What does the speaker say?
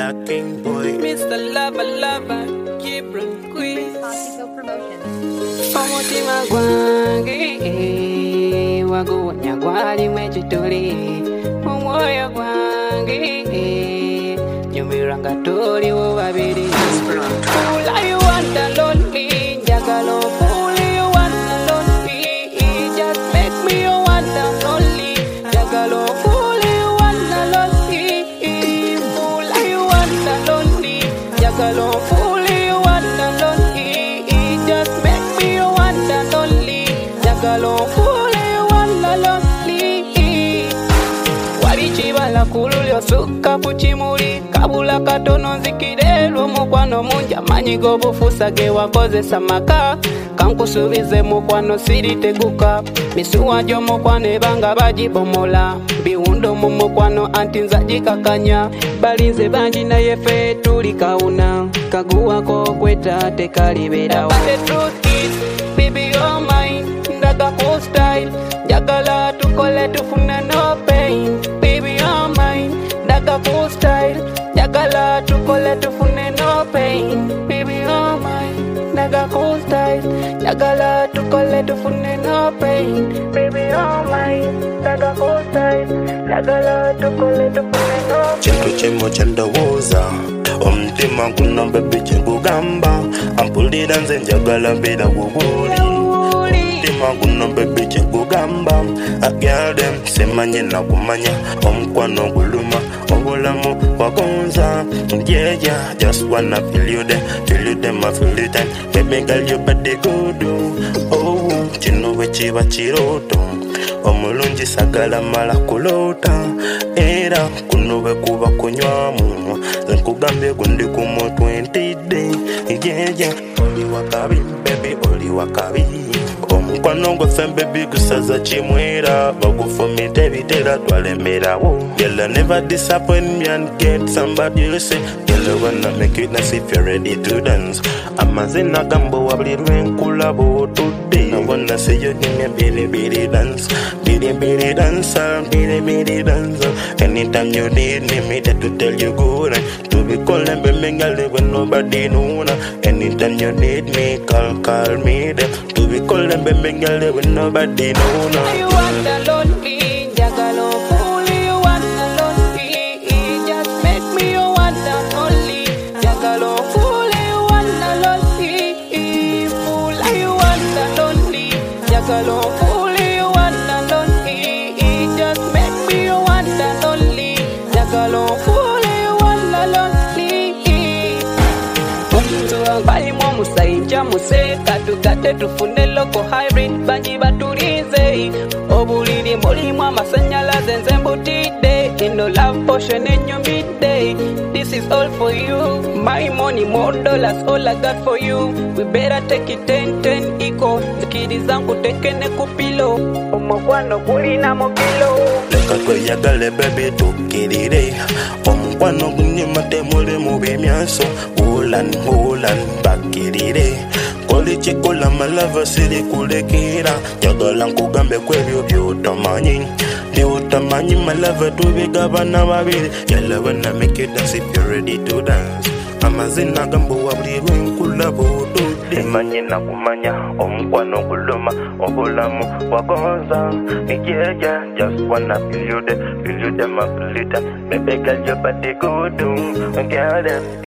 Black King Boy. Mr. Lover, Gibran Quiz. Possible Promotions. Omutima gwange waguwonya gwali mwekituli omwoyo gwange nyumirwa nga tuliwo babiri Fula you want and lonely njagala ofuli you want and lonely just make me you want and lonely njagala ofuli you want and lonely Fula you want and lonely njagala ofuli you want and lonely just make me you want and lonely njagala ofuli you want and lonely Walichibala kululyo suka puchimuli kabula katono nzikirelwa mukwano munja manyi gobufusa ge wakozesa maka kankusubize mukwano siriteguka misuwa gyo mukwano ebanga bagibomola biwundo mu mukwano anti nzagikakanya balinze bangi naye ffe tuli kawuna kaguwako kweta tekaliberawo But the truth is, baby you're mine ndaga cool style njagala tukole tufune no pain baby you're mine ndaga cool style njagala tukole tufune no pain baby you're mine ndaga cool style njagala tukole tufune no pain baby you're mine ndaga cool style njagala tukole tufune no pain Chintu chimo chandowooza omutima guno bebe kyengugamba ampulira nze njagala mbeera wuwuli omutima guno bebe kyengugamba agyalem semanye nakumanya omukwano guluma obulamu wagonza yeah just wanna feel you there my feel it time baby girl your body good oh kino bwe kiba kirooto omulungi sagala mala kulota era kuno bwe kuba kunywamu nkugambye gundi ku mo 20 day yeah oli wakabi baby oli wakabi omukwano gwe baby gusaza kimwera bagufumita ebitera twalemerawo you'll never disappoint me and get somebody you say you'll wanna make it nice if you're ready to dance amazina gambo wabulirwe nkulabo today I wanna see you give me a bitty dance bitty dance anytime you need me there to tell you good to be calling me ngale when nobody know anytime you need me call me there to be calling me ngale when nobody know You want and lonely njagala ofuli you want and lonely just make me you want and lonely njagala ofuli you want and lonely Fula you want and lonely njagala ofuli you want and lonely just make me you want and lonely njagala ofuli you want and lonely Omuntu balimu omusayinja museka tugadde tufune local hybrid bangi batulize obuliri mulimu amasanyalaze nze mbutidde eno love potion ennyumidde this is all for you my money more dollars all I got for you we better take it 10 equal zikiriza nkutekene ku pilo omukwano gulina mu kilo leka tweyagale bebe tukirire omukwano gunyuma temuli mu bimyaso hulan bakirire koli kikola malava siri kulekera njagala nkugambe kwebyo byotamanyi byotamanyi malava tubigabana babiri yalla wanna make it dance if you're ready to dance amazina gambo wabulirwe nkulabo emanyi nakumanya omukwano guluma obulamu wagonza yeah just wanna feel you there my feel it baby girl your body good girl